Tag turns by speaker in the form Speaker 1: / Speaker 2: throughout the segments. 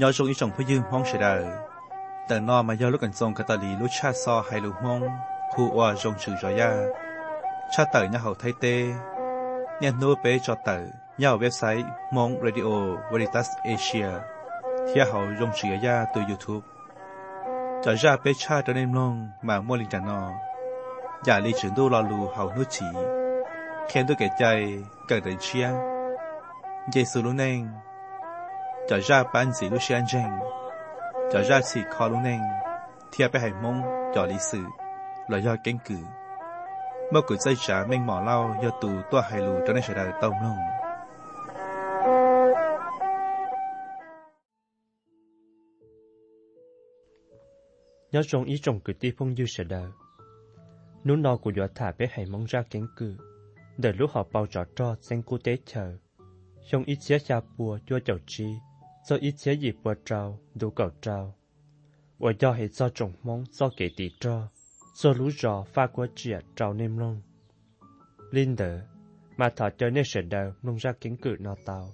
Speaker 1: nhớ trong ý trong phía dương mong sẽ đờiแต่นอมาย่อลูกกันทรงกตาลีลูกชาซอให้ลูกมงผู้ว่าจงสื่อจอยาชาเตอร์ย่าเขาไทยเตเนี่ยโน้เปจอเตอร์ย่าเว็บไซต์มงเรดิโอเวริตัสเอเชียที่เขาจงสื่อยาตัวยูทูบจอยาเปชาตัวเนมลงมามัวลิงจันนออย่าลีถึงดูรอลูเขานุชีเขียนด้วยแก่ใจเกิดเชียเยซูลุเนงจอยาปันสีลูกเชียนเจงจอยาสีคอลุเนงเทียบไปให้มงจอลีสื่อลอยยอเก่งกือเมื่อกุใจจ๋าเม่งหมอเล่ายอตูตัวไฮลูจนได้เฉดต้มลง
Speaker 2: nhớ trong ý trong cử ti phong dư sẽ đờ nút nọ của giọt thả bé hay mong ra cánh cử để lúc họ bao trọ cho sen cô tế chờ trong ít xé cha bùa cho chậu chi do ít xé dịp bùa trào đủ cầu trào và do hệ do trồng mong do kể tỷ cho do lũ rò pha qua chia trào nêm lông linh đỡ mà thọ cho nên sẽ đờ nông ra cánh cử nọ tàu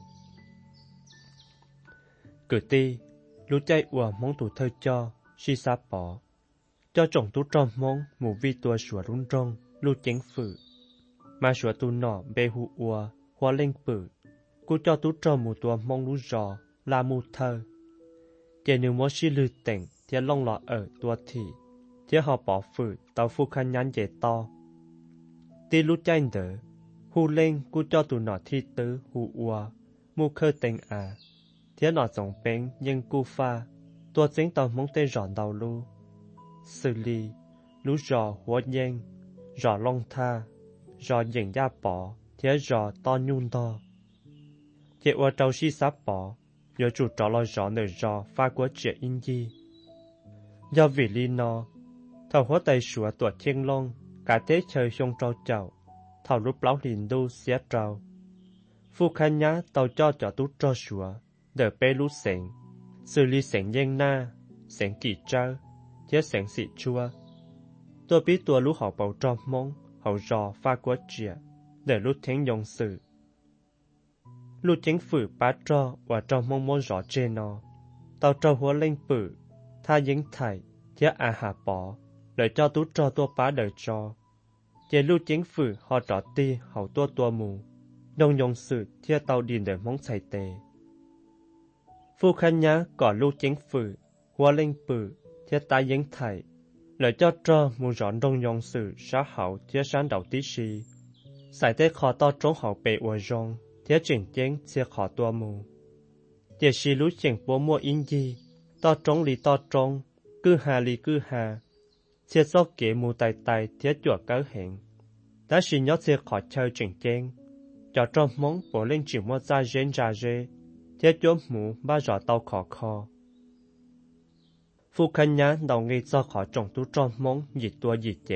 Speaker 2: cử ti lũ chạy ùa mong thủ thơ cho si sa bỏ cho trồng tú tròn mong mù vi tua sủa rung rong lu chén phử mà sủa tu nọ bê hu ua hoa lên phử cú cho tú tròn mù tua mong lú rò là mù thơ kể nếu muốn si lư tỉnh thì long lọ ở tua thị thì họ bỏ phử tàu phu khăn nhắn dễ to tí lú chanh đỡ hu lên cú cho tu nọ thi tứ hu ua mù khơ tỉnh à thì nọ giống bén nhưng cú phaตัวchính tàu mong tên rõ đầu lu xử lý lũ rõ hóa nhanh rõ long tha rõ dành gia bỏ thế rõ to nhung to chế qua trâu si sáp bỏ nhớ chủ trò lo rõ nơi rõ pha của chuyện in gì do vì lý nó thầu hóa tay sủa tuột thiên long cả thế trời xong trâu chậu thầu lúc lão liền đu xé trâu phu khăn nhá tàu cho tú trò sủa đỡ bê lũ sẹn xử lý sẹn nhanh na sẹn kỳ trơ chế sẹn xị chua tôi biết tua lũ họ bầu trò mong họ rò pha quá trẻ để lũ thánh dòng sự lũ chính phủ bá trò và trò mong mong rõ trên nó tàu trò hóa lên bự tha dính thải chế à hạ bỏ để cho tú trò tua bá đời trò chế lũ chính phủ họ trò ti họ tua mù đồng dòng sự chế tàu điện để mong xảy tề phu khăn nhá có lưu chính phủ hoa linh bự thiết tai dính thải lời cho trò mù rõn đông dòng sự xã hậu thiết sáng đầu tí xì xảy tế khó to trốn hậu bệ ua rong thiết chuyển chén thiết khó tua mù thiết xì lũ chỉnh bố mua in gì to trốn lì to trốn cứ hà lì cứ hà thiết do kế mù tài thiết chuột cáo hẹn đã xì nhó thiết khó chơi chuyển chén cho trò mong bố lên chỉ mua ra dê thiết chỗ mũ ba rõ tàu khó kho phu khăn nhá đầu nghi do khó trồng tú tròn mong dịch tua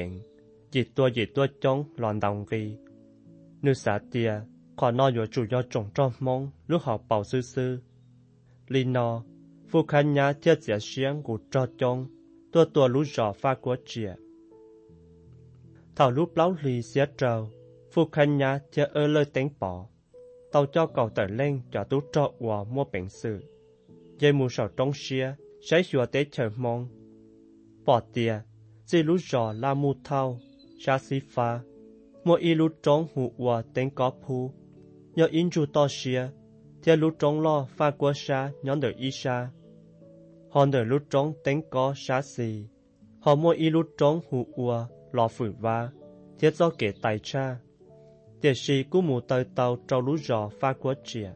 Speaker 2: chống loạn đồng nghi nếu xã tia khó no dựa chủ do trồng tròn mong lúc họ bảo sư li no phu khăn nhá thiết giả xiang của trò chống tua lú rõ pha của trẻ thảo lúc lão lì xé trầu phu khăn nhá thiết lời tính bỏ tàu cho cầu tờ lên cho tú trọ và mua bệnh sự dây mù sầu trong xia sẽ xua tế chờ mong bỏ tìa dì lú giò la mù thao xa xí pha mua y lú trống hụ và tên có phu nhờ in chú to xia theo lú trống lo pha qua xa nhóm đời y xa họ đời lú trống tên có xa xì họ mua y lú trống hụ và lò phử va thiết do kể tài cha để sĩ cú mù tơi tàu trâu lú giò pha quá trẻ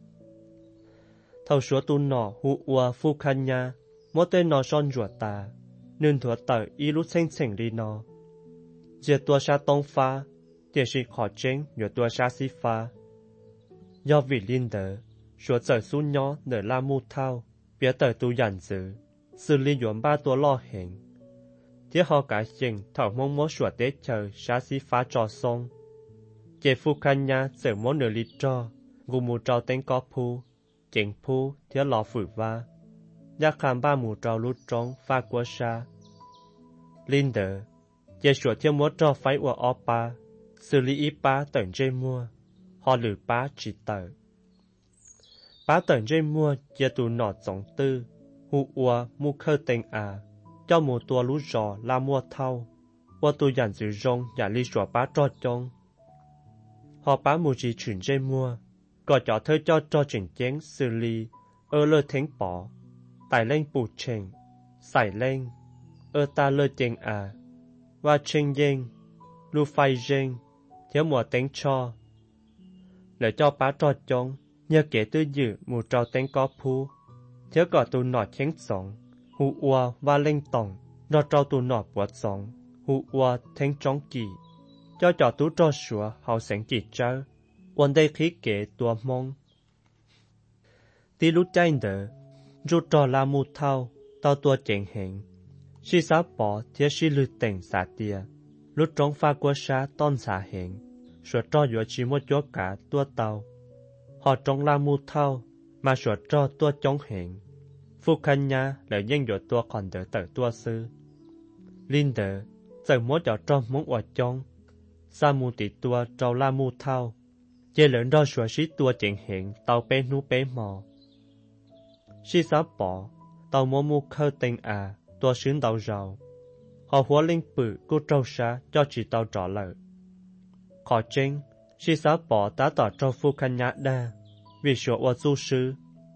Speaker 2: thầu số tu nọ hụ ua phu khăn nha mỗi tên nọ son rùa tà nên thua tờ y lú xanh xanh đi nọ dìa tua xa tông pha để sĩ khó chênh nhờ tua xa xí pha do vì linh đỡ số trời xuống nhỏ để la mu thao bia tờ tu dàn dự xử lý dọn ba tua lo hẹn thế họ cả chừng thảo mong mốt sủa tế chờ xa xí pha trò sông chế phu khăn nhá giờ món nửa lít trò gồm mù trào tên có phu chỉnh phu thiết lò phử va giác khám ba mù trào lút trống pha qua xa linh đỡ chế sủa thiết mốt trò phái ua ó pa xử lý ý pa tẩn dây mua họ lử pa chỉ tờ bá tận dây mua chia tù nọ giống tư hụ ua mu khơ tên cho một tua lú giò la mua thau qua tu dàn dự rong giả lý sủa bá cho chong họ bá mu chỉ chuyển dây mua có cho thơ cho chuyển chén xử lý lơ thánh bỏ tải lên bù trình xài lên ta lơ tiền và trình dên lu phai dên thiếu mùa tính cho để cho bá cho chong nhờ kể tư dự một trò tính có phu thiếu có tu nọ chén sống hụ ua và lên tổng nó trao tu nọ bọt sống hụ ua thánh trống kỳ cho tu cho sủa hậu sáng kỳ traoวันได้khí kểตัวมองที่รู้ใจเดอรูจอลามูเท่าต่อตัวเจ๋งเหงชีสาปอเทียชีลือเต่งสาเตียรู้จงฟ้ากัวชาต้นสาเหงสวดจออยู่ชีมวจัวกาตัวเตาหอจงลามูเท่ามาสวดจอตัวจงเหงฟูคันยาแล้วยังอยู่ตัวก่อนเดอเตอตัวซื้อลินเดอเจอมวจอจอมงอวดจงซามูติตัวเจ้าลามูเท่าchế lớn đo sủa xí tua chỉnh hiện tàu bé nú bé mò xí sáu bỏ tàu mua mua khơi tên tua xuyến tàu rào họ hóa linh bự cô trâu xa cho chỉ tàu trọ lợi khó chênh xí sáu bỏ tá tỏ cho phu khăn nhã đa vì sủa ua du sư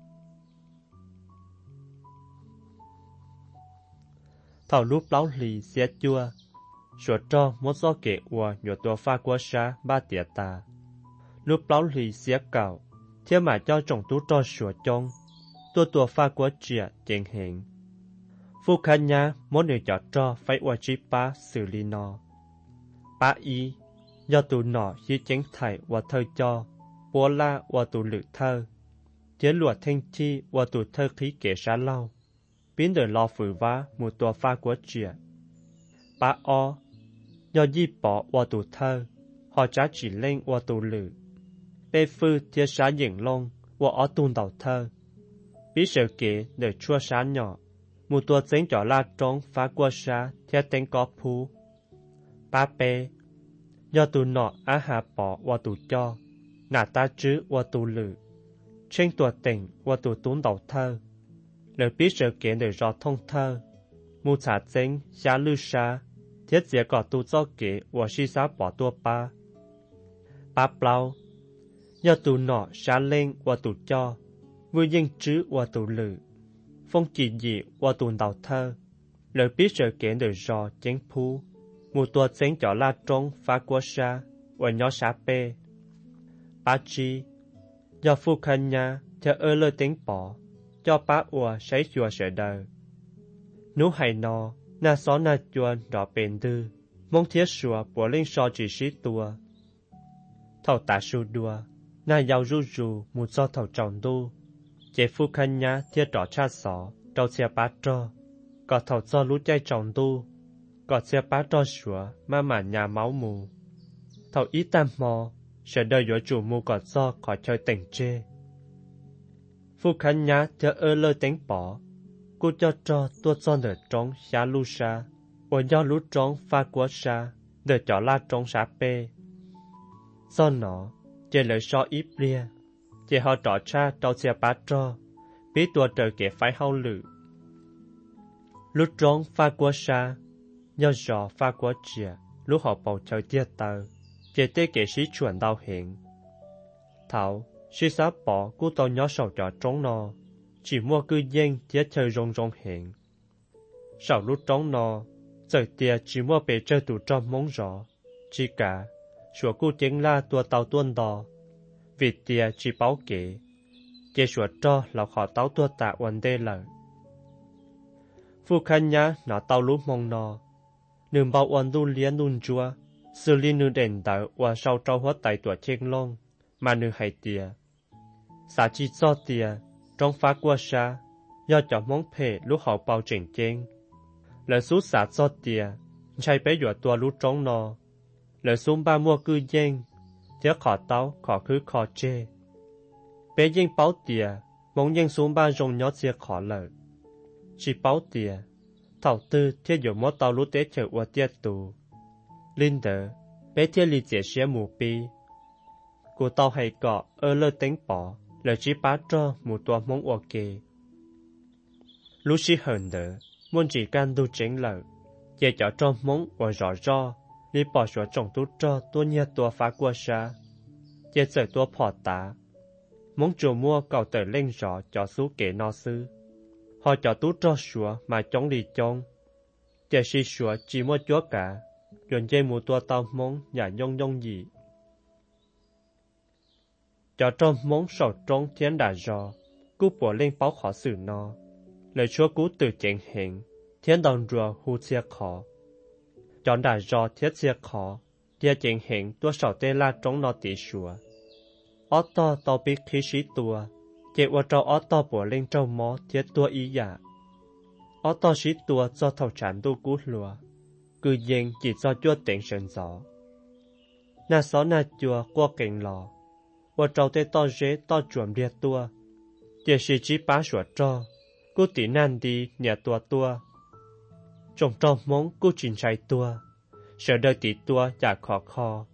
Speaker 2: thảo lúc lão lì xé chua sủa cho muốn do kể ua nhổ tua pha qua xa ba tỉa tà lúc lão lì xé cào thế mà cho chồng tú cho sủa chong tua pha quá chia chèn hẹn phu khăn nhá muốn người cho phải qua chi pa xử lý nó pa y do tụ nọ khi chén thải qua thơ cho bố la qua tụ lự thơ chế lụa thanh chi qua tụ thơ khí kể xá lau biến đời lo phử vá một tua pha quá chia pa o do di bỏ qua tụ thơ họ trả chỉ lên qua tụ lự bê phư thiết xá dịnh lông và ở tuôn đầu thơ. Bí sự kể để chua xá nhỏ, một tua dĩnh cho la trống phá qua xá thiết tên có phú. Ba bê, do tù nọ á hà bỏ và tù cho, nà ta chứ và tù lự. Trên tua tỉnh và tù tuôn đầu thơ. Lời bí sự kể để rõ thông thơ, một xá dĩnh xá lưu xá, thiết dễ có tù do kể và xí xá bỏ tua ba. Ba blau, do tù nọ xá lên và tù cho, vui dân chứ và tù lự. Phong chỉ dị và tù đầu thơ, lời biết sự kể đời rõ chén phú, một tùa chén cho la trống phá qua xa, và nhỏ xá bê. Ba chi, do phu khăn nha, theo lời tiếng bỏ, cho bá ua sấy chùa sợ đời. Nú hay nọ, na xó na chuan rõ bền tư, mong thiết sủa của linh so chỉ sĩ tùa. Thầu tả su đùa, na giàu ru một do thầu trọng đu, chế phu khăn nhá thiết rõ cha xó, trâu xe bá trò, có thầu do lũ chay trọng đu, có xe bá trò sủa, mà nhà máu mù. Thầu ý tam mò, sẽ đời dỗ chủ mù có do khỏi chơi tỉnh chê. Phu khăn nhá thiết lời tính bỏ, cô cho tua cho nở trống xá lưu xa, và do lũ trống pha quá xa, để cho la trống xá bê. Do nó, chế lời so ít lia, chế họ trọ cha trâu xe bá trò, biết tua trời kể phải hao lự. Lúc trống pha quá xa, do gió pha quá chìa, lúc họ bầu trời tiết tờ, chế tê kể sĩ chuẩn đau hiện. Thảo, sĩ xá bỏ cú tàu nhỏ sầu trọ trống nò, chỉ mua cư dân thiết chơi rong hiện. Sau lúc trống nò, giờ tia chỉ mua bể chơi tủ trong mong rõ, chỉ cả, sủa cú chén la tua tàu tuôn đò, vì tia chỉ báo kể, chế sủa cho là họ tàu tua tạ vấn đề lợi. Phu khăn nhá nó tàu lũ mong nò, nương bao ổn đu liên đun chua, xử lý nương đền đảo và sau trâu hóa tại tuổi trên lông, mà nương hay tia. Xã chỉ cho tia, trong phá qua xa, do cho mong phê lúc họ bao trình chênh. Lời xuống xã cho tia, chạy bé dọa tua lúc trống nò. Lời xuống ba mua cư dân, thiết khó táo, khó khứ khó chê. Bé dân báo tia, mong dân xuống ba rồng nhỏ chia khó lợi. Chỉ báo tia, thảo tư thiết dụ mô tàu lúc tế chờ ua tiết tù. Linh đỡ, bé thiết lý chế xế mù bi. Cô tàu hay cọ, lời tính bỏ, lời chỉ bá cho một tua mong ok lúc xí hơn đỡ muốn chỉ can tu chính lợi giờ cho mong và rõ rõ đi bỏ xuống trồng tu cho tua nhia tua phá qua xa giờ trời tua phò tá mong chủ mua cầu tờ lên rõ cho số kể nó sư họ cho tu cho xuống mà chống đi chống giờ xí xuống chỉ mua chúa cả rồi dây một tua tao mong nhà nhông nhông gì cho mong sầu trong thiên đà rõ cú bỏ lên báo khó xử nó lời chúa cú từ chính hình thiên đồng rùa hù chia khó chọn đà rõ thiết chia khó địa chính hình tua sầu tê la trong nó tỷ sủa ó to tao biết khí sĩ tua chế qua trâu ó to bỏ lên trâu mó thiết tua ý giả ó to sĩ tua cho thầu tràn tu cú lùa cứ yên chỉ cho chúa tỉnh sơn gió na xó na chùa qua cảnh lò và trâu tê to dế to chuồm địa tua địa sĩ chỉ bá sủa cho cú tỉ nan đi nhà tua trồng trâu móng cú chín trái tua sợ đời tỉ tua giả khó kho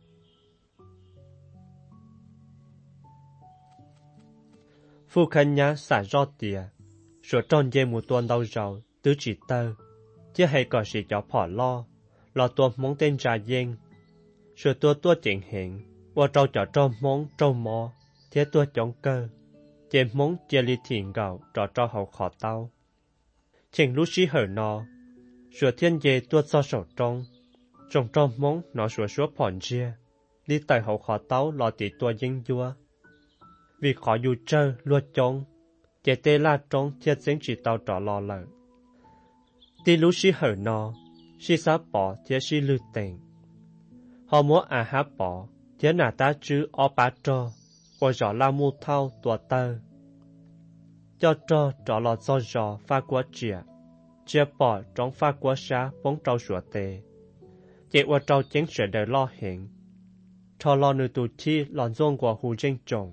Speaker 2: phu khăn nhá xả rõ tìa sủa tròn dê một tuần đau rầu tứ chỉ tơ chứ hay có sĩ cho phỏ lo tua móng tên trà yên sủa tua chỉnh hiện và trâu móng trâu mò thế tua chống cơ chế móng chia ly thiền gạo cho hậu khó tao chỉnh lúc xí hở nó sủa thiên dê tua cho sổ trông trâu móng nó sủa phỏn chia đi tại hậu khó tao lo tỉ tua yên vua vì khó dù chơi luật chống chế tê la trông thiết dính chỉ tao trọ lo lợi tí lúc xí hở nó xí xá bỏ thiết xí lưu tình họ muốn hát bỏ thiết nà ta chứ ó bá trò và rõ la mu thao tùa tơ cho trọ lọ do rõ pha quá chia bỏ trong pha quá xa bóng trâu sủa tê chế và trâu chính sẽ đời lo hiện cho lo nữ tù chi lòn dông của hù danh trồng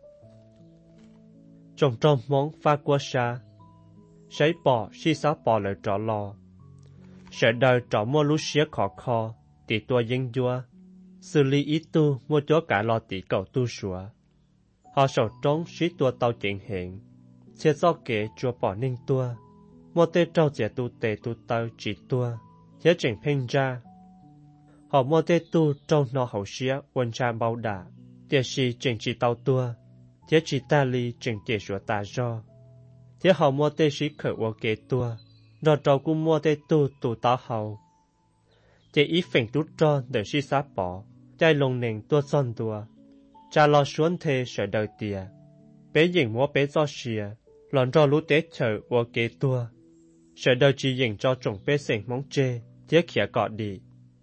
Speaker 2: trâu móng pha quá xa sấy bỏ xí xá bỏ lời trọ lo sẽ đời trọ mua lú xía khó kho tỷ tua dân vua xử lý ý tu mua chó cả lo tỷ cầu tu sủa họ sầu trống xí tua tàu chuyện hiện xe do kể chùa bỏ ninh tua mua tê trâu trẻ tu tê tu tàu chỉ tua thế trình phênh ra họ mua tê tu trâu nó hậu xía quân ra bao đà tiệt sĩ trình chỉ tàu tua thế chỉ ta li trình tiệt sủa ta do thế họ mua tê sĩ khởi ô kê tua rồi trâu cũng mua tê tu tao hậu chế ý phèn tu cho để sĩ sát bỏ chai lồng nền tua son tua cha lo xuống thê sợ đời tìa bé dình mua bé do xìa lòn cho lũ tế chờ ô kê tua sợ đời chỉ dình cho trồng bé sành móng chê thế khía cọ đi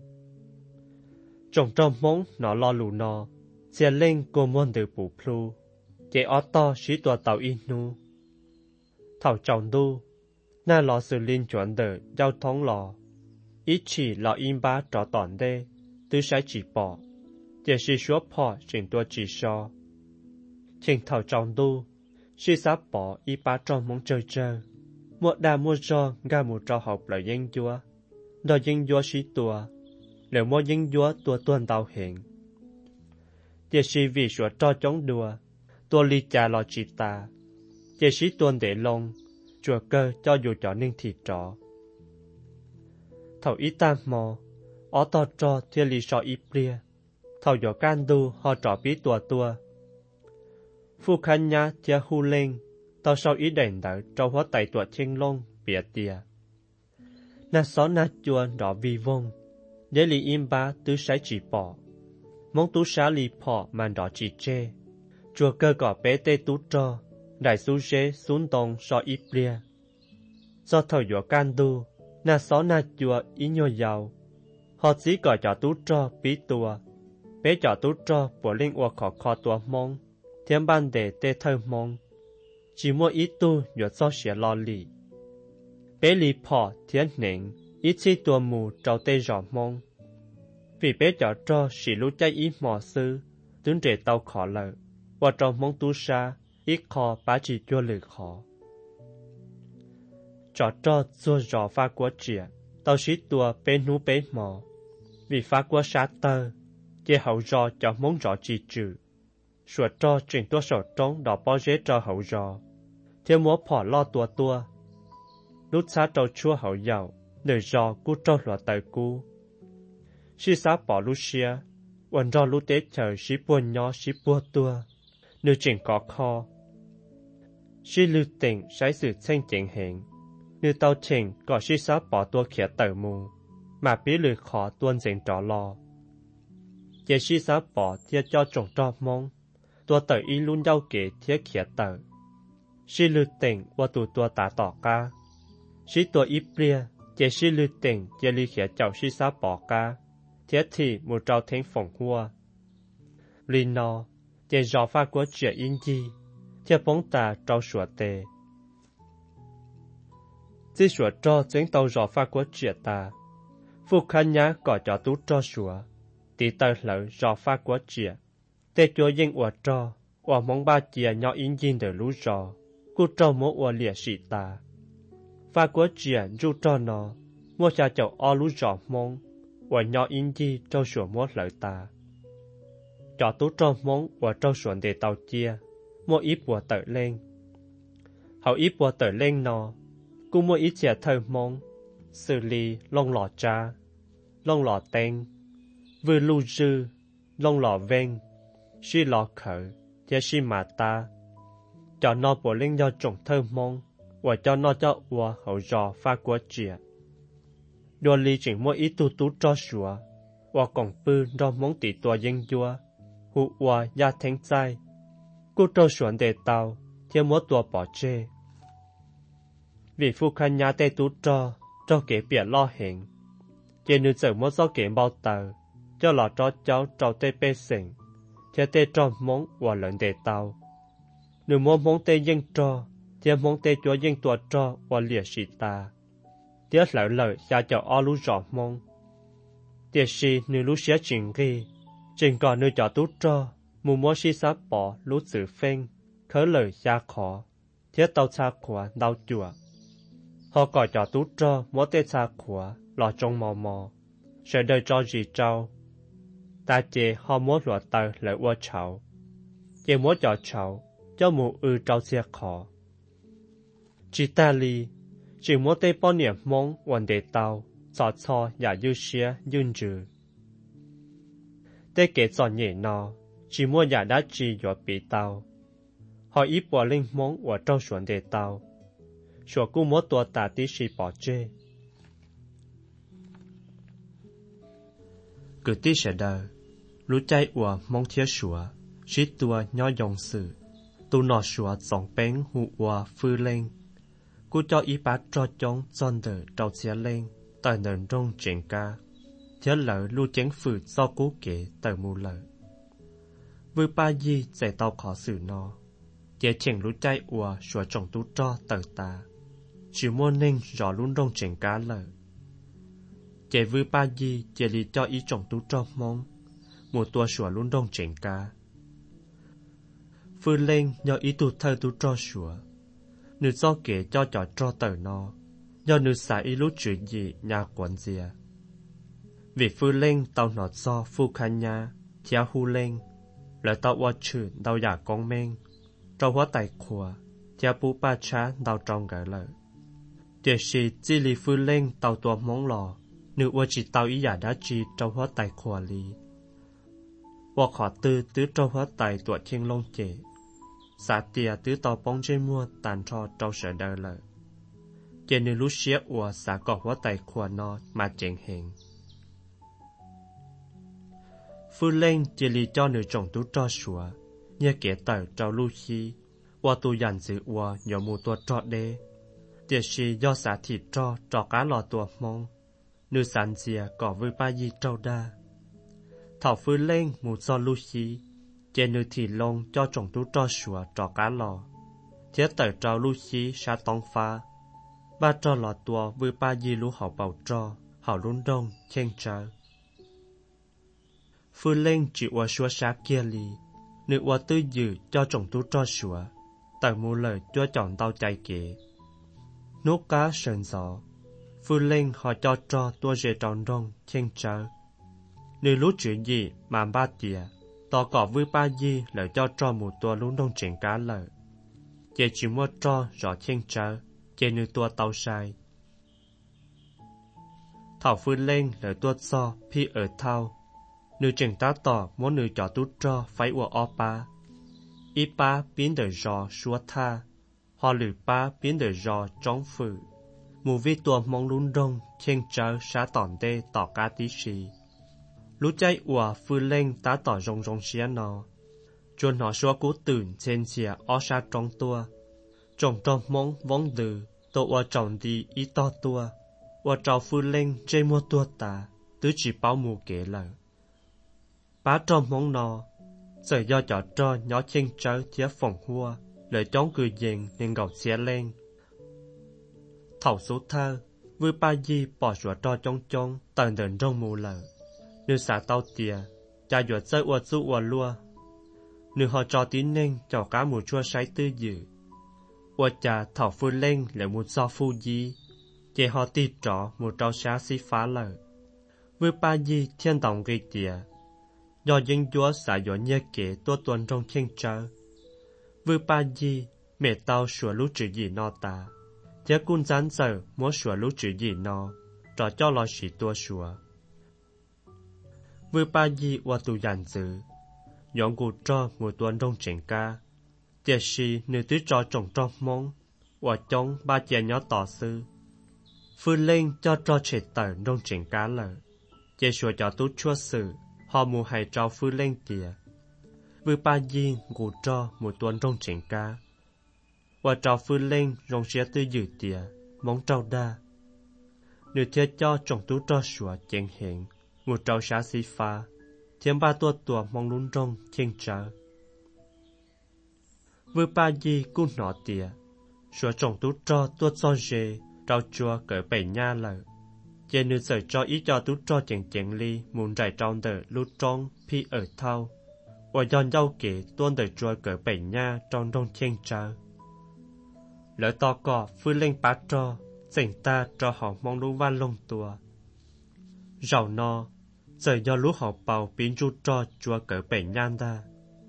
Speaker 2: trồng trong móng nó lo lù nó xe lên cô môn từ bù plu chế ó to sĩ tua tàu inu thảo trọng đu na lò xử linh chuẩn đời giao thông lò ít chỉ lò in ba trọ tỏn đê tư sái chỉ bỏ chế sĩ số phò trình tua chỉ so trình thảo trọng đu sĩ sáp bỏ y ba trò mong chơi một đà mua cho ga một trò học lời dân chúa đòi dân chúa sĩ tua nếu mua dân chúa tua tuần tàu hiện chế sĩ vì số trò chống đùa tua ly trà lò chỉ ta chế sĩ tuần để lông chùa cơ cho dù cho nên thịt trọ thầu ít tam mò ó to cho thiên lý so ít bia thầu nhỏ can đu họ trọ bí tua phu khăn nhá thia hu lên tao sau ý đèn đỡ trâu hóa tay tua trên lông bịa tìa na xó na chua đỏ vi vông để lý im ba tứ sái chỉ bỏ mong tú xá lì phò màn đỏ chỉ chê chùa cơ gõ bé tê tú cho đại su dế xuống tông so ít bia do thầu nhỏ can đu na xó na chua ý nhô giàu họ chỉ gọi cho tú cho bí tua bé cho tú cho bộ linh ua khó tua mong thiên ban để tê thơ mong chỉ mua ít tu nhỏ do xỉa lo lì bé lì phò thiên nền ít chi tua mù trâu tê rõ mong vì bé cho xỉ lũ cháy ít mò sư tướng trẻ tàu khó lợi và trong mong tú xa ít khó bá chỉ chua lử khó cho chua rõ pha quá trẻ tàu xí tua bé nú bé mò vì phá quá xa tơ chế hậu rõ cho mong rõ chỉ trừ sửa cho chuyển tua sổ trống đỏ bao dễ cho hậu giò theo múa bỏ lo tua lúc xa trâu chua hậu dầu để giò cú trâu lọ tới cú si xa bỏ lúc xiaวันรอรู้เตเฉยชิปวนยอชิปัวตัวนึกจิงกอคอชิลือติ่งใช้สื่อเช่งเจ๋งเหงนึกเตาเฉงก่อชิซาปอตัวเขียเต๋อมูมาปีลือขอตวนเจ๋งจอรอเจชิซาปอเทียจอจงจอบมงตัวเต๋ออีลุ่นเย้าเก๋เทียเขียเต๋อชิลือติ่งว่าตัวตาต่อกาชิตัวอีเปรียเจชิลือติ่งเจลีเขียเจ้าชิซาปอกาthiết thì một trâu thánh phỏng hoa. Linh nó, để rõ phát của chuyện yên gì, thiết bóng ta trâu sủa tề. Chỉ sủa trâu chính tàu rõ phát của chuyện ta. Phụ khăn nhá gọi cho tú trâu sủa, tí tờ lỡ rõ phát của chuyện. Tê chúa yên ủa trâu, ủa mong ba chìa nhỏ yên dinh để lũ rõ, cú trâu mô ủa lìa sĩ ta. Phát của chuyện ru trâu nó, mua cha chậu o lũ rõ mong, và nhỏ in chi trâu sủa múa lợi ta. Cho tú trâu mong và trâu sủa để tàu chia, mua ít bùa tờ lên. Hậu ít bùa tờ lên nó, cũng mua ít chè thơ mong, xử lý lông lò cha, lông lò tên, vừa lưu dư, lông lò ven, suy lò khởi, và suy mà ta. Cho nó bùa lên do trồng thơ mong, và cho nó cho ua hậu dò pha của chìa. Đua lý chỉnh mua ít tú cho sủa, và còn bư do mong tỷ tùa dân dùa, hụ và gia thánh trai. Cô trâu sủa để tàu, theo múa tùa bỏ chê. Vì phu khăn nhà tê tú cho kế bịa lo hình. Chê nữ giờ múa do kế bao tờ, cho lọ cho cháu trâu tê bê xỉnh, theo tê cho mong và lợn để tàu. Nữ múa mong tê dân cho, theo mong tê chúa dân tùa cho và lìa sĩ ta. Tiếc lợi xa cho o lũ rõ mong. Tiếc si nữ lũ xế trình ghi, trình còn nữ cho tú cho, mù mô si sát bỏ lũ tử phênh, khớ lời xa khó, thiết tàu xa khóa đau chùa. Họ gọi cho tú cho mô tê xa khóa, lọ trong mò, sẽ đời cho gì trâu. Ta chê họ mô lụa tờ lợi ua cháu. Chê mô cho cháu, cho mù trâu xe khó. Chỉ ta li, chỉ muốn tê bao niệm mong vấn đề tàu, cho giả dư xía dưng trừ. Tê kể cho nhẹ nó, chỉ muốn giả đã chỉ dọa bị tàu. Họ ít bỏ linh mong ở trong vấn đề tàu. Sủa cũng muốn tùa tà tí sĩ bỏ chê. Cứ tí sẽ đời, lũ chay ủa mong thiết sủa, sĩ tùa nhỏ dòng sự. Tu nọ sủa dòng bánh hụ ủa phư lên. Cô cho ý bát cho chống dọn đỡ trâu xe lên, tại nền rong triển ca. Thế lỡ lưu chén phử do cố kể tại mù lỡ. Vừa ba di giải tàu khó xử nó. Chế chỉnh lưu chay ủa sủa trọng tú cho tờ ta. Chỉ mua nên rõ luôn rong triển ca lỡ. Chế vừa ba di chế lý cho ý trọng tú cho mong. Một tua sủa luôn rong triển ca. Phư lên nhờ ý tụt thơ tú cho sủa. Nữ do kể cho tờ nó, do nữ xả ý lúc chuyện gì nhà quán dìa. Vì phu lên tàu nọ do phu khá nhà, theo hù lên, lời tàu hoa trừ đào giả con men, trâu hóa tài khóa, theo bú ba trá đào trong gỡ lợi. Để sĩ chỉ lý phu lên tàu tùa mong lò, nữ hoa chỉ tàu ý giả đã chỉ trâu hóa tài khóa lý. Hoa khó tư tứ trâu hóa tài tùa thiên long chế. Xã tìa tứ tàu bóng trên mua tàn cho trâu sở đời lợi. Chế nữ lúc xế ủa xã gọt hóa tài khóa nó mà chênh hình. Phu lên chế lý cho nữ trọng tú cho sủa, nhé kể tờ trâu lưu khí, hoa tu dàn dự ủa nhỏ mù tuột trọ đế. Tiệt sĩ do xã thịt trọ cá lò tuột mong, nữ sản dìa gọt với ba di trâu đa. Thảo phu lên mù do lưu khí, chế nữ thị lông cho trọng tú cho sủa trò cá lò. Thiết tờ trao lưu khí xa tông pha. Ba trò lò tùa với ba di lưu họ bảo trò, họ luôn đông, khen trao. Phu lên chỉ ua xua xa kia lì. Nữ ua tư dự cho trọng tú cho sủa. Tờ mù lời cho chọn tao chạy kế. Nốt cá sơn gió. Phu lên họ cho trò tua dễ tròn đông, khen trao. Nữ lúc chuyện gì mà ba tìa. tỏ cỏ vui ba gì lời cho một tua luôn đông triển cá lời chế chỉ mua cho rõ chênh trớ chế nữ tua tàu sai thảo phương lên lời tua so phi ở thao nữ triển tá tỏ muốn nữ cho tút cho phải ua o pa ít pa biến đời rõ xua tha họ lử pa biến đời rõ trống phử mù vi tua mong luôn đông chênh trớ xá tỏn đê tỏ cá tí xì lúc chạy ua phương lên tá tỏ rong rong xía nó chuồn họ xua cốตื่น trên xìa o xa trong tua trồng trong mong vong từ tổ ua trồng đi ý to tua ua trào phương lên trên mua tua ta tứ chỉ bao mù kế lời bá trong mong nó giờ do cho nhỏ chênh trớ thía phòng hua lời chóng cười dền nên gọc xé lên thảo số thơ vui ba di bỏ sủa cho trong tần đền trong mù lờ nữ xả tao tìa cha dùa chơi ua su ua lua nữ họ cho tín nên cho cá mù chua sái tư dự ua cha thảo phu lên lại một do phu di chê họ tì trọ một trao xá xí phá lờ vui ba di thiên tổng gây tìa do dân chúa xả dùa nhé kế tua tuần trong thiên trơ vui ba di mẹ tao sủa lũ chữ gì no ta chế cun dán giờ múa sủa lũ chữ gì no trò cho lo xỉ tua sủa vui ba di ua tu dàn dữ dọn cụ cho một tuần trong triển ca chế xì nữ tứ cho trồng trong mong ua chống ba chế nhỏ tỏ sư phương lên cho trẻ tờ trong triển cá lờ chế sủa cho tú chua sự họ mù hay cho phương lên tìa vui ba di cụ cho một tuần trong triển ca và trào phương lên rong xé tư dự tìa mong trao đa nữ thiết cho trồng tú cho sủa chén hiện một trào xá xí pha thêm ba tua mong lún rong chênh trớ vui ba di cú nọ tìa sủa trồng tú cho cho dê trao chua cỡ bảy nha lợ chế nữ sở cho ý cho tú cho chén ly muốn rải trong đờ lút trong phi ở thao và dọn dâu kể tuôn đờ chua cỡ bảy nha trong rong chênh trớ lỡ to cỏ phương lên bá cho dành ta cho họ mong lũ văn lông tua rau no giờ do lũ họ bào biến chú cho chua cỡ bảy nhan ta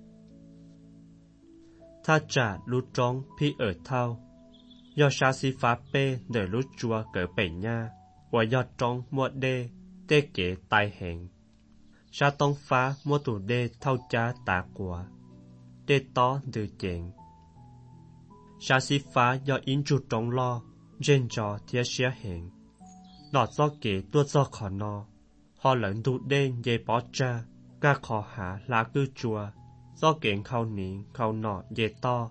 Speaker 2: tha trả lũ trống phi ở thao do xa xí phá bê để lũ chua cỡ bảy nha và do trống mua đê tê kế tai hẹn xa tông phá mua tủ đê thao cha tạ quả đê to từ chèn xa xí phá do in chú trống lo trên trò thía xía hẹn nọ do kế tua do khó no họ lẫn tụ đen dây bó cha ca khó hạ lá cư chùa do kiện khâu niệm khâu nọ dây to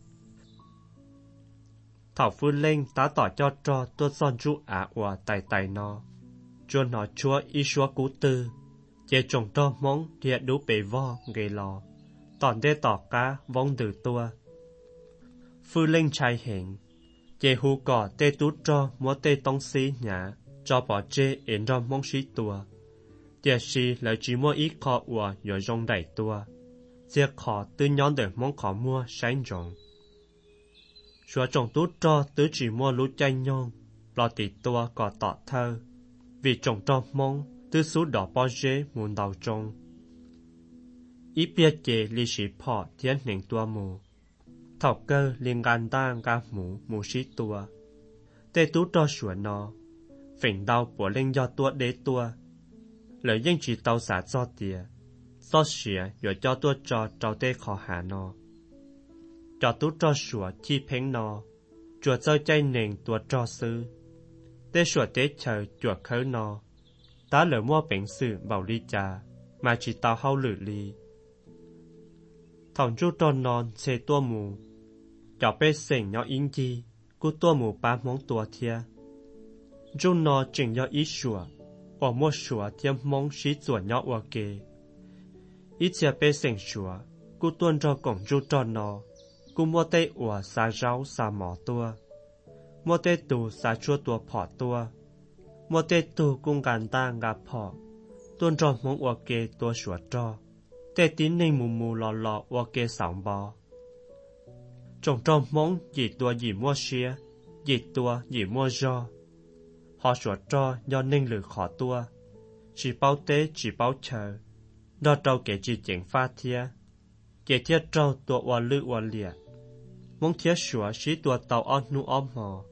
Speaker 2: thảo phương lên tá tỏ cho tua son chú ả ua tài no chua nọ chúa y xua cú tư dây trồng cho móng thịa đú bể vo gây lò tòn đê tỏ cá vong từ tua phương lên trai hẹn dây hú cỏ tê tú cho múa tê tông xí nhã cho bỏ chê ến ra mong xí tua chế xì lại chỉ mua ít khó ua rồi rong đẩy tua chế khó tư nhóm để mong khó mua sáng rộng xóa trồng tú cho tứ chỉ mua lũ chay nhông lo tỉ tua có tọ thơ vì trồng cho mong tứ số đỏ bao dế muốn đầu trông ít biết chế lý sĩ phỏ thiên nền tua mù thảo cơ liên gan ta gà mù xí tua tê tú cho xóa nó phỉnh đau của lên do tua đế tua lời dân chỉ tàu xả cho tìa do xỉa rồi cho tua cho tê khó hạ nó cho tú cho sủa chi phèn nó chùa chơi chay nền tua cho sư tê sủa tê chờ chùa khớ nó tá lỡ mua bệnh sự bảo ly trà mà chỉ tàu hao lử ly thòng chú cho non xê tua mù cho bê sỉnh nhỏ in chi cú tua mù ba mong tua thia chú nó chỉnh do ít sủa ở mua sủa tiêm mong xí chuột nhỏ ở kề ít chia bê sỉnh sủa cú tuân cho cổng chú cho nó cú mua tê ở xà rau xà mỏ tua mua tê tù xà chua tua phỏ tua mua tê tù cung gàn ta gà phỏ tuân cho mong ở kề tua sủa cho tê tín nên mù lò ở kề sòng bò trồng cho mong gì tua gì mua xía gì tua gì mua rau họ sủa cho do nên lử khó tua chỉ bao tế chỉ bao chờ đó trâu kể chỉ chỉnh pha thia kể thiết trâu tua oa lư oa liệt mong thiết sủa xí tua tàu on nu om mò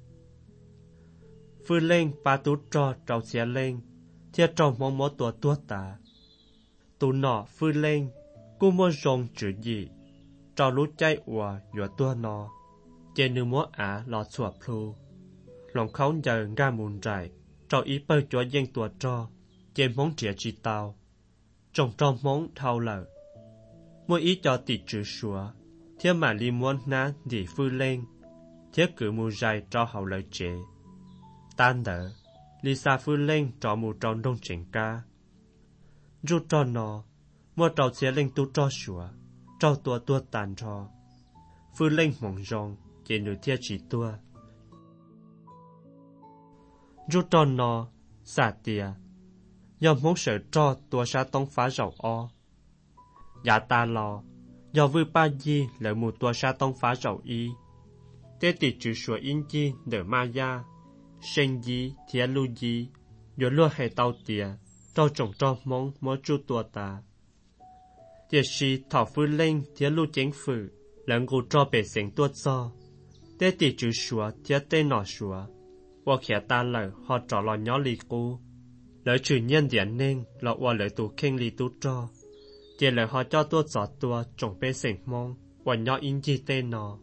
Speaker 2: phư lên ba tú trò trâu xé lên thiết trâu mong mó tua tà tú nọ phư lên cú mua rong chữ gì trâu lú chay oa dọa tua nọ trên nữ mó á lọt sủa plu lòng khấu giờ nga mùn rải trâu ý bơ chúa dân tua trò trên mong trẻ chi tàu trồng trong mong thao lợ mỗi ý cho tỷ chữ sủa thiết mà li muốn ná để phư lên thiết cử mù dài cho hậu lời chế tan đỡ li xa phư lên cho mù tròn đông chỉnh ca rút cho nó mua trâu xé lên tu cho sủa trâu tua tàn cho phư lên mỏng rong trên nửa thiết chỉ tua rút cho nó xả tìa do muốn sợ cho tua sa tông phá rậu o dạ ta lo do vui ba di lợi một tua sa tông phá rậu y tế tỷ chữ sủa in chi đỡ ma ya sinh di thía lu di do lúa hay tàu tìa trâu trồng cho mong mó chu tua ta tiệt si thảo phư lên thía lu chén phử lần gù cho bể sành tua cho tế tỷ chữ sủa thía tê nọ sủa qua khía ta lợi họ trò lò nhỏ lì cu lợi trừ nhân điện nên lọ qua lợi tù khen lì tu cho chỉ lợi họ cho tua giọt tua trồng bể sành mong qua nhỏ in chi tê nọ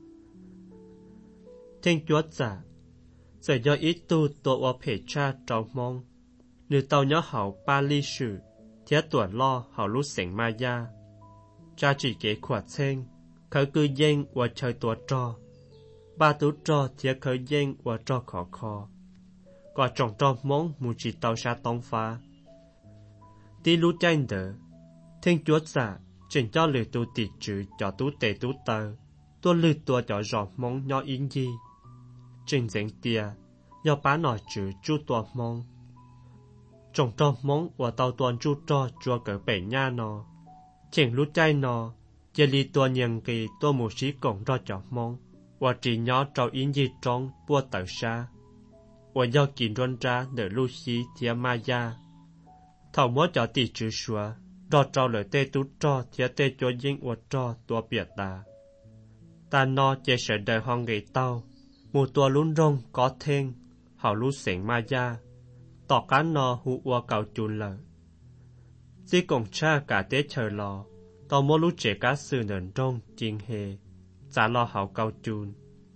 Speaker 2: thiên chúa giả giờ do ít tu tua qua phê cha trâu mong nữ tàu nhỏ hậu ba ly sử thía tuổi lo hậu lút sành ma ya cha chỉ kế khoa chênh khởi cư dân qua chơi tua trò ba tú trò thía khởi dân qua trò khó quả trồng trò mong mù chỉ tàu xa tông phá tí lú chanh đỡ thiên chúa giả chỉnh cho lửa tu tỉ chữ cho tú tề tú tờ tua lửa tua cho rõ mong nhỏ in gì chỉnh dẫn tìa do bá nọ chữ chú tua mong trồng trò mong và tàu tuần chú trò chua cỡ bể nha nọ chỉnh lú chay nọ giờ lì tua nhận kỳ tua mù sĩ cổng ra cho mong và chỉ nhỏ trâu in gì trong bua tờ xa và do kín rôn ra để lưu xí thía ma ya thảo mốt cho tỷ chữ xua đo trâu lời tê tú trò thía tê cho dính và trò tua biệt ta nó chế sở đời hoang nghề tao mù tua lún rong có thêm hảo lú sỉnh ma ya tỏ cá nó hụ và cầu chùn lợ chỉ cổng cha cả tế chờ lò tao mô lú chế cá sư nền rong chiên hề trả lo hảo cầu chùn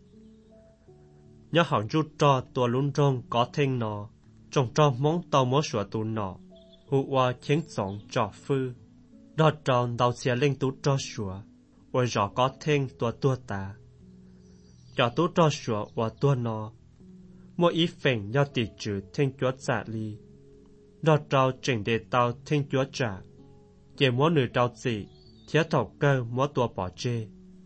Speaker 2: nhớ hảo rút cho tua lún rong có thêm nó trồng cho món tàu mó sủa tù nọ hụ và khiến sống trò phư đo tròn tàu xe lên tú cho sủa và rõ có thêm tua ta cho tú cho sủa và tua nó mỗi ý phèn do tỷ trừ thiên chúa trả ly đo trâu chỉnh đề tàu thiên chúa trả chỉ mỗi nữ trâu gì thiết thầu cơ mỗi tua bỏ chê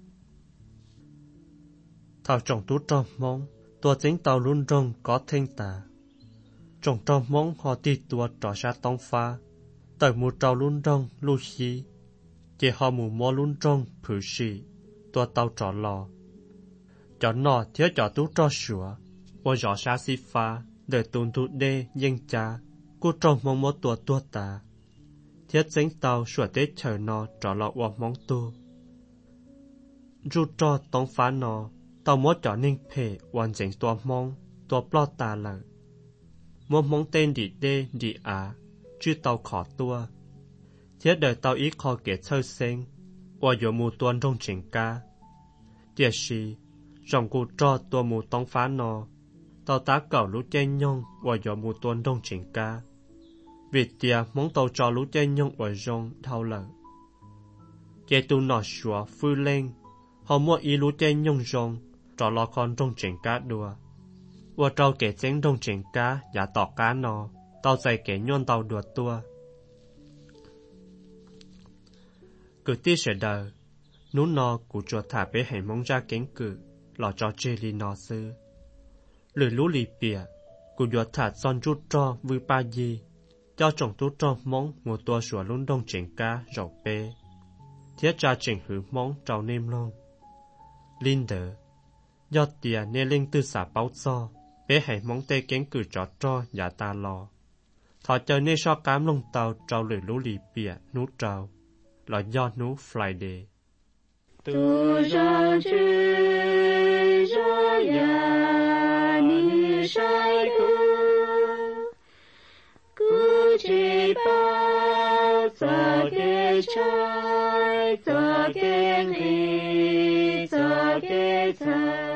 Speaker 2: thảo trồng tú cho mong tua chính tàu luôn rong có thêm ta trồng cho mong họ đi tua trò xa tông pha tới mù trâu luôn rong lưu xí chỉ họ mù mò luôn rong phử xì tua tàu trò lò cho nọ thiết cho tú cho sủa và rõ xa xí pha để tuần thụ đê dân cha cô trồng mong mò tua ta thiết chính tàu sủa tết chờ nọ trò lọ và mong tu rút cho tông phá nọ tàu mốt cho ninh phê hoàn chỉnh tua mong tua plot ta lợ mong tên đi á chứ tàu khó tua thiết đời tàu ý khó kể thơ sinh và dụ mù tuần trong trình ca tiệt sĩ rộng cụ cho tua mù tông phá nọ tàu tá cầu lũ trên nhông và dụ mù tuần trong trình ca vì tiệt mong tàu cho lũ trên nhông và rong thao lợ chế tu nọ xóa phư lên họ mua ý lũ trên nhông rong trò lo con trong trình cá đùa và trâu kể chén trong trình cá giả tỏ cá nọ tàu dày kể nhon tàu đùa tua cứ tí sẽ đời nú nọ cụ chuột thả bế hành mong ra cánh cử lò cho chê li nọ sư lười lũ lì bìa cụ chuột thả son chút cho vui ba gì cho trồng tú cho mong một tua sủa lún đông trình cá rau bê thiết ra trình hử mong trâu nêm luôn linh đỡ do tiền nên linh tư xả báo cho bé hãy mong tê kén cử cho giả ta lo thọ chơi nên so cám lông tàu trâu lửa lũ lì bịa nút trâu là do nút Friday
Speaker 3: tu rằng chữ cho ya ni sai ku chỉ bao cho cái trái cho cái gì cho cái trái